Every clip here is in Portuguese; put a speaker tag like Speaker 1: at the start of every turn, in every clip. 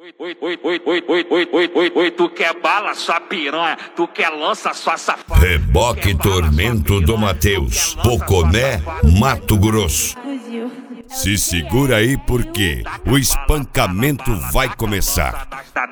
Speaker 1: Oi, tu quer bala, sua piranha, tu quer lança, sua safada.
Speaker 2: Reboque Tormento do Mateus, Poconé, Mato Grosso. Se segura aí porque o espancamento vai começar.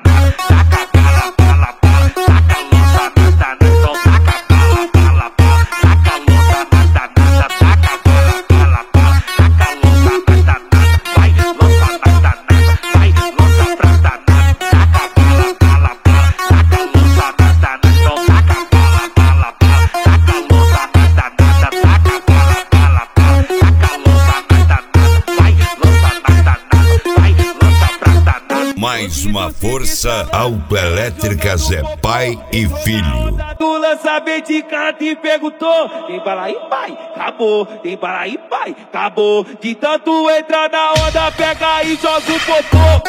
Speaker 2: Mais uma força autoelétrica Zé Pai e Filho.
Speaker 3: Do lançamento de canto e perguntou: tem bala aí, pai? Acabou. Tem bala aí, pai? Acabou. De tanto entrar na onda, pega e joga o popô.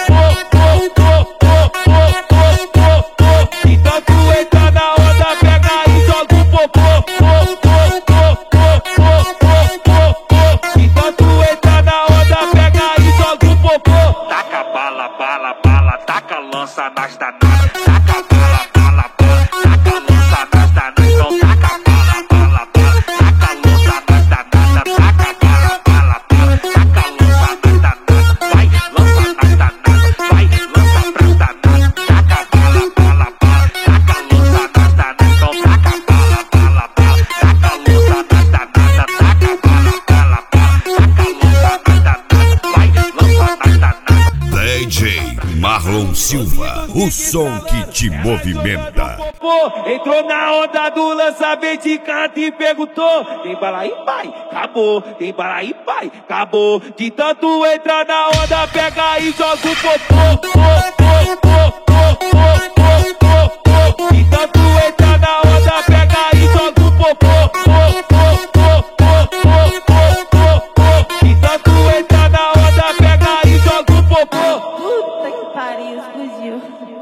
Speaker 3: De tanto entrar na onda, pega e joga o popô. De tanto entrar na onda, pega e joga o popô.
Speaker 1: Taca bala, bala, bala, taca lança nas danadas. Taca bala, bala, bala, taca lança nas danadas. Então taca bala, bala, bala, taca lança nas danadas. Taca bala, bala, bala, taca lança nas danadas. Vai, lança nas danadas, vai, lança pras danadas. Taca bala, bala, bala, taca lança nas danadas. Então taca bala, bala, bala, taca lança nas danadas. Taca bala, bala, bala, taca lança nas danadas. Vai, lança nas danadas.
Speaker 2: DJ Marlon Silva, o som que te movimenta.
Speaker 3: Entrou na onda do lançamento de canto e perguntou: tem bala aí, pai? Acabou. Tem bala aí, pai? Acabou. De tanto entrar na onda, pega e joga o popô.